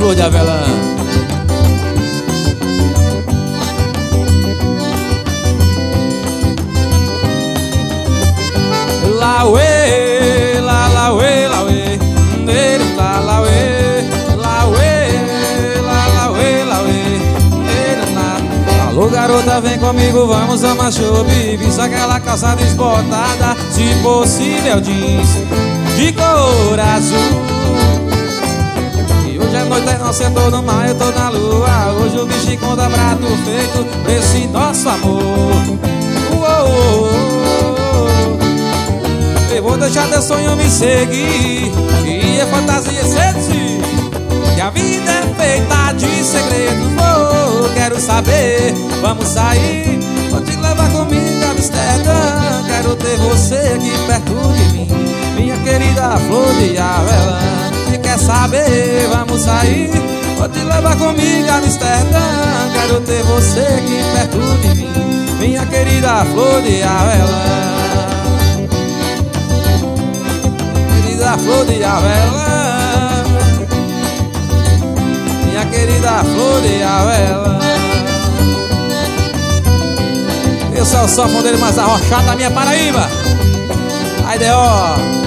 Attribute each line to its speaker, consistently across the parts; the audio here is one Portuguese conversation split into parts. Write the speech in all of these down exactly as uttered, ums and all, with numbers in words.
Speaker 1: flor de avelã. Lauê, la lauê, lauê, nele la lauê, lauê, la lauê, lauê, nele la. Alô garota, vem comigo, vamos amar chope. Vista aquela calça desbotada, se possível jeans de cor azul. E hoje a noite é nossa, eu tô no mar, eu tô na lua. Hoje o bicho encontra prato feito desse nosso amor. Uou, eu vou deixar teu sonho me seguir e a fantasia seduzir, que a vida é feita de segredos. Oh, quero saber, vamos sair, vou te levar comigo a Amsterdã. Quero ter você aqui perto de mim, minha querida flor de avelã. Se quer saber, vamos sair, vou te levar comigo a Amsterdã. Quero ter você aqui perto de mim, minha querida flor de avelã. Querida flor de avelã, minha querida flor de avelã. Eu sou o sanfoneiro mais arrochado da minha Paraíba. Aí, D.O.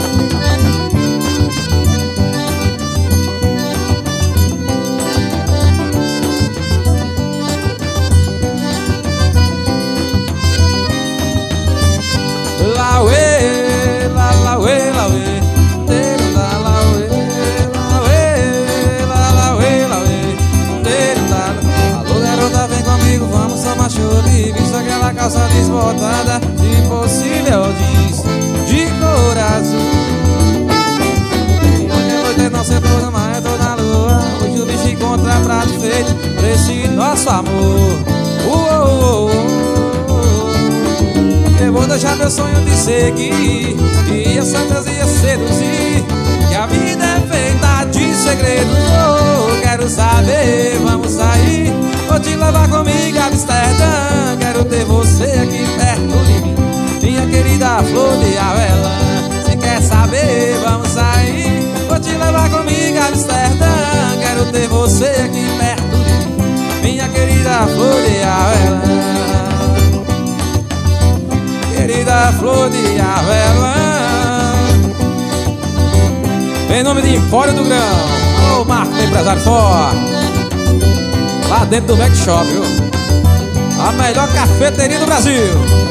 Speaker 1: Lauê, la lauê, lauê, la lauê, lauê, la lauê, lauê, la. Alô garota, vem comigo, vamos tomar chope. Vista aquela calça desbotada, se possível jeans de cor azul. E hoje a noite não sentou no mar, eu tô na lua. Hoje o bicho encontra prato feito pra esse nosso amor. Uou, uou, uou. Eu vou deixar meu sonho de seguir e a fantasia seduzir, que a vida é feita de segredos. Oh, quero saber, vamos sair, vou te levar comigo a Amsterdã. Quero ter você aqui perto de mim, minha querida flor de avelã. Se quer saber, vamos sair, vou te levar comigo a Amsterdã. Quero ter você aqui perto de mim, minha querida flor de avelã. Querida flor de avelã. Em nome de Empório do Grão. Alô, Marco, empresário forte. Lá dentro do Mac Shop, viu? A melhor cafeteria do Brasil.